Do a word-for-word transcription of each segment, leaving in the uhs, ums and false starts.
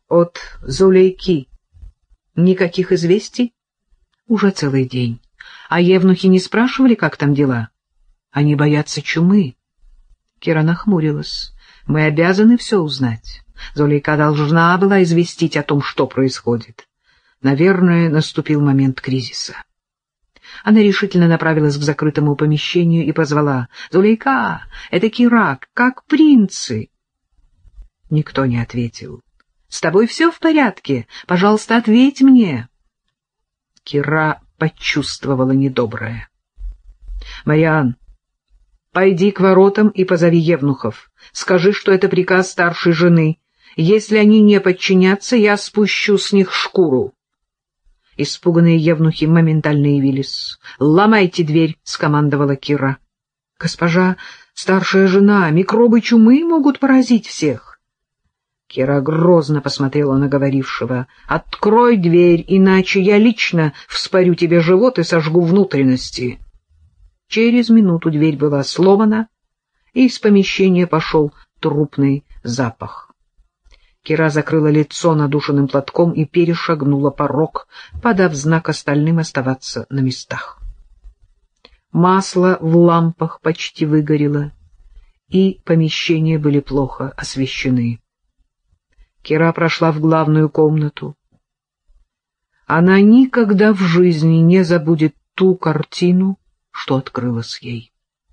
От Зулейки никаких известий? Уже целый день. А евнухи не спрашивали, как там дела? Они боятся чумы. Кира нахмурилась. Мы обязаны все узнать. Зулейка должна была известить о том, что происходит. Наверное, наступил момент кризиса. Она решительно направилась к закрытому помещению и позвала: «Зулейка, это Кира, как принцы!» Никто не ответил. «С тобой все в порядке? Пожалуйста, ответь мне!» Кира почувствовала недоброе. «Мариан, пойди к воротам и позови евнухов. Скажи, что это приказ старшей жены. Если они не подчинятся, я спущу с них шкуру». Испуганные евнухи моментально явились. «Ломайте дверь», — скомандовала Кира. «Госпожа, старшая жена, микробы чумы могут поразить всех». Кира грозно посмотрела на говорившего. «Открой дверь, иначе я лично вспорю тебе живот и сожгу внутренности». Через минуту дверь была сломана, и из помещения пошел трупный запах. Кира закрыла лицо надушенным платком и перешагнула порог, подав знак остальным оставаться на местах. Масло в лампах почти выгорело, и помещения были плохо освещены. Кира прошла в главную комнату. Она никогда в жизни не забудет ту картину, что открылась ей.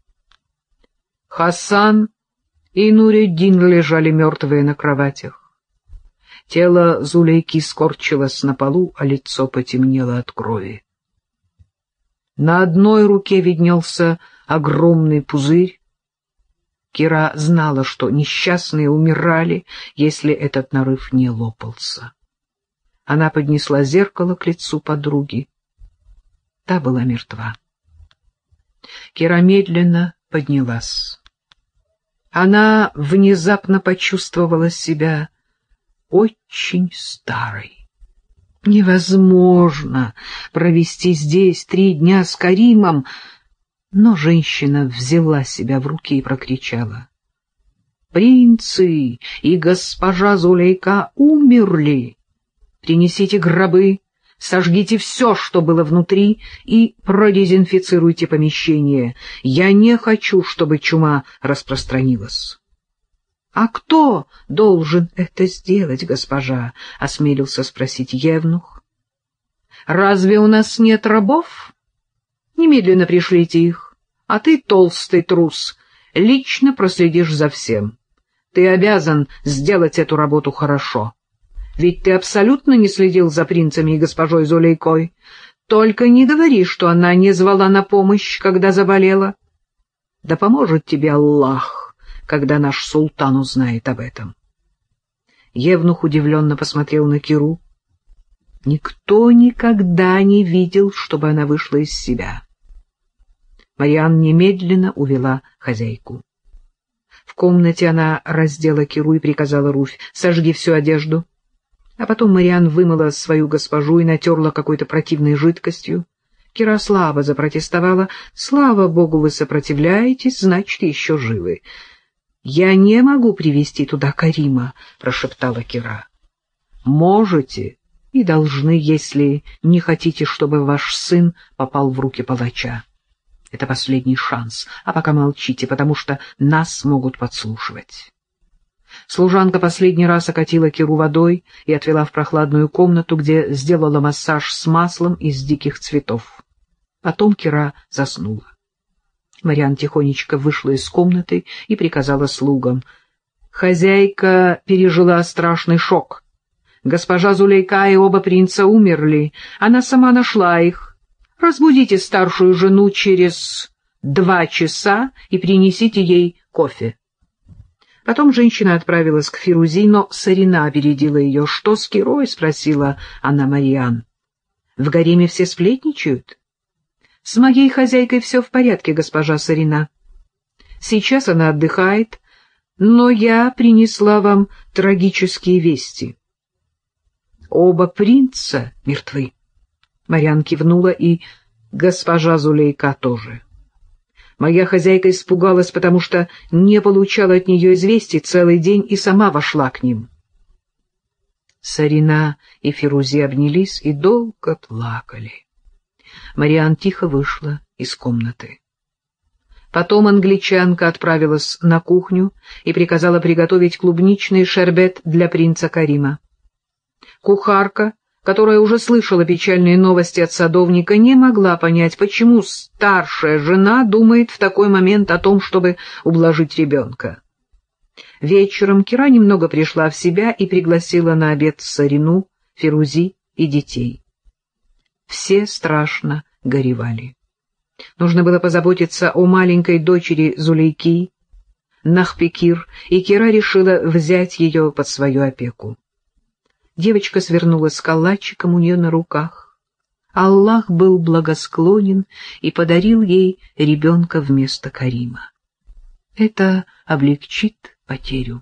Хасан и Нуреддин лежали мертвые на кроватях. Тело Зулейки скорчилось на полу, а лицо потемнело от крови. На одной руке виднелся огромный пузырь. Кира знала, что несчастные умирали, если этот нарыв не лопался. Она поднесла зеркало к лицу подруги. Та была мертва. Кира медленно поднялась. Она внезапно почувствовала себя очень старой. Невозможно провести здесь три дня с Каримом, но женщина взяла себя в руки и прокричала: «Принцы и госпожа Зулейка умерли! Принесите гробы, сожгите все, что было внутри, и продезинфицируйте помещение. Я не хочу, чтобы чума распространилась». «А кто должен это сделать, госпожа?» — осмелился спросить евнух. «Разве у нас нет рабов? Немедленно пришлите их. А ты, толстый трус, лично проследишь за всем. Ты обязан сделать эту работу хорошо. Ведь ты абсолютно не следил за принцами и госпожой Зулейкой. Только не говори, что она не звала на помощь, когда заболела. Да поможет тебе Аллах, когда наш султан узнает об этом». Евнух удивленно посмотрел на Киру. Никто никогда не видел, чтобы она вышла из себя. Мариан немедленно увела хозяйку. В комнате она раздела Киру и приказала Руфь: «Сожги всю одежду». А потом Мариан вымыла свою госпожу и натерла какой-то противной жидкостью. Кира слабо запротестовала: «Слава богу, вы сопротивляетесь, значит, еще живы». «Я не могу привести туда Карима», — прошептала Кира. «Можете и должны, если не хотите, чтобы ваш сын попал в руки палача. Это последний шанс, а пока молчите, потому что нас могут подслушивать». Служанка последний раз окатила Киру водой и отвела в прохладную комнату, где сделала массаж с маслом из диких цветов. Потом Кира заснула. Мариан тихонечко вышла из комнаты и приказала слугам: «Хозяйка пережила страшный шок. Госпожа Зулейка и оба принца умерли. Она сама нашла их. Разбудите старшую жену через два часа и принесите ей кофе». Потом женщина отправилась к Фирузи, но Сарина опередила ее. «Что с Кирой?» — спросила она Мариан. «В гареме все сплетничают?» «С моей хозяйкой все в порядке, госпожа Сарина. Сейчас она отдыхает, но я принесла вам трагические вести. Оба принца мертвы». Мариан кивнула, и госпожа Зулейка тоже. Моя хозяйка испугалась, потому что не получала от нее известий целый день и сама вошла к ним. Сарина и Фирузи обнялись и долго плакали. Мариан тихо вышла из комнаты. Потом англичанка отправилась на кухню и приказала приготовить клубничный шербет для принца Карима. Кухарка, которая уже слышала печальные новости от садовника, не могла понять, почему старшая жена думает в такой момент о том, чтобы ублажить ребенка. Вечером Кира немного пришла в себя и пригласила на обед Сарину, Фирузи и детей. Все страшно горевали. Нужно было позаботиться о маленькой дочери Зулейки, Нахпекир, и Кира решила взять ее под свою опеку. Девочка свернулась калачиком у нее на руках. Аллах был благосклонен и подарил ей ребенка вместо Карима. Это облегчит потерю.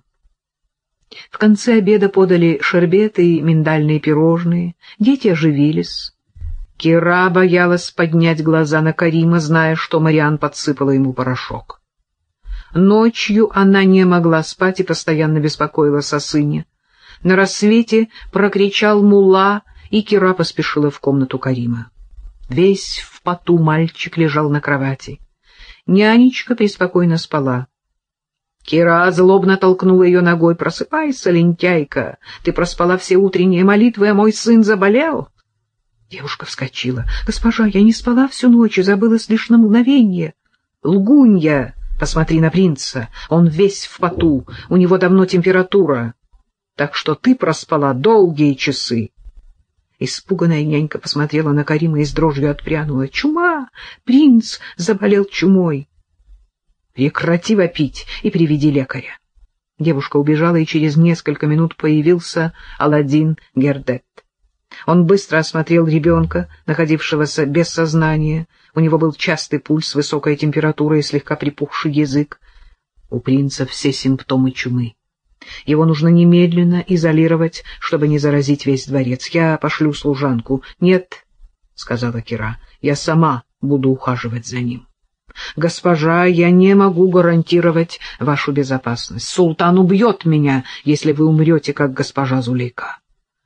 В конце обеда подали шербет и миндальные пирожные. Дети оживились. Кира боялась поднять глаза на Карима, зная, что Мариан подсыпала ему порошок. Ночью она не могла спать и постоянно беспокоилась о сыне. На рассвете прокричал мулла, и Кира поспешила в комнату Карима. Весь в поту мальчик лежал на кровати. Нянечка преспокойно спала. Кира злобно толкнула ее ногой. «Просыпайся, лентяйка! Ты проспала все утренние молитвы, а мой сын заболел!» Девушка вскочила. «Госпожа, я не спала всю ночь и забылась лишь на мгновение. Лгунья! Посмотри на принца, он весь в поту, у него давно температура. Так что ты проспала долгие часы». Испуганная нянька посмотрела на Карима и с дрожью отпрянула. «Чума! Принц заболел чумой!» «Прекрати вопить и приведи лекаря». Девушка убежала, и через несколько минут появился Аладдин Гердет. Он быстро осмотрел ребенка, находившегося без сознания. У него был частый пульс, высокая температура и слегка припухший язык. У принца все симптомы чумы. Его нужно немедленно изолировать, чтобы не заразить весь дворец. Я пошлю служанку. — Нет, — сказала Кира, — я сама буду ухаживать за ним. — Госпожа, я не могу гарантировать вашу безопасность. Султан убьет меня, если вы умрете, как госпожа Зулейка.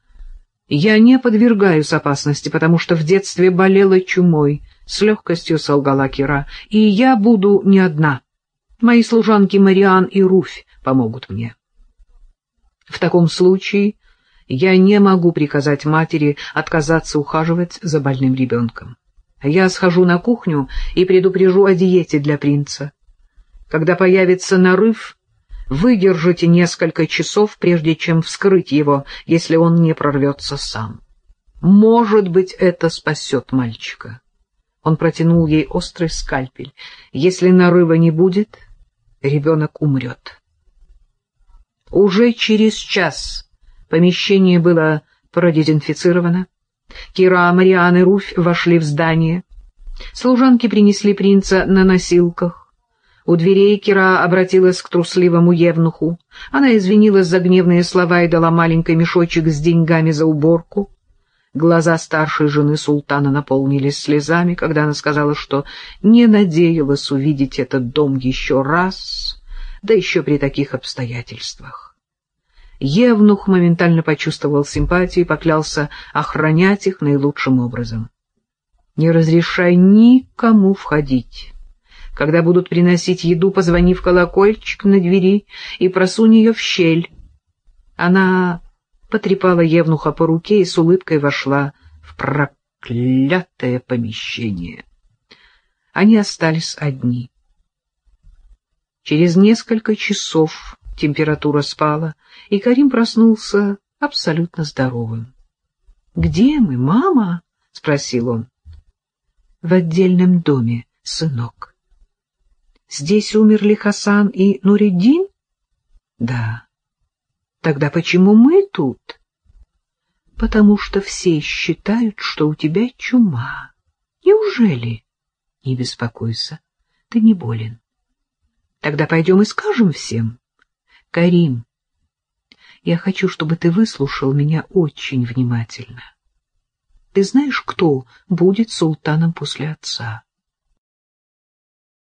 Я не подвергаюсь опасности, потому что в детстве болела чумой, — с легкостью солгала Кира, — и я буду не одна. Мои служанки Мариан и Руфь помогут мне. В таком случае я не могу приказать матери отказаться ухаживать за больным ребенком. Я схожу на кухню и предупрежу о диете для принца. Когда появится нарыв, выдержите несколько часов, прежде чем вскрыть его, если он не прорвется сам. Может быть, это спасет мальчика. Он протянул ей острый скальпель. Если нарыва не будет, ребенок умрет. Уже через час помещение было продезинфицировано. Кира, Мариан и Руфь вошли в здание. Служанки принесли принца на носилках. У дверей Кира обратилась к трусливому евнуху. Она извинилась за гневные слова и дала маленький мешочек с деньгами за уборку. Глаза старшей жены султана наполнились слезами, когда она сказала, что не надеялась увидеть этот дом еще раз, да еще при таких обстоятельствах. Евнух моментально почувствовал симпатию и поклялся охранять их наилучшим образом. «Не разрешай никому входить. Когда будут приносить еду, позвони в колокольчик на двери и просунь ее в щель». Она потрепала евнуха по руке и с улыбкой вошла в проклятое помещение. Они остались одни. Через несколько часов температура спала, и Карим проснулся абсолютно здоровым. — Где мы, мама? — спросил он. — В отдельном доме, сынок. — Здесь умерли Хасан и Нуриддин? — Да. — Тогда почему мы тут? — Потому что все считают, что у тебя чума. — Неужели? — Не беспокойся, ты не болен. — Тогда пойдем и скажем всем. — Карим, я хочу, чтобы ты выслушал меня очень внимательно. Ты знаешь, кто будет султаном после отца?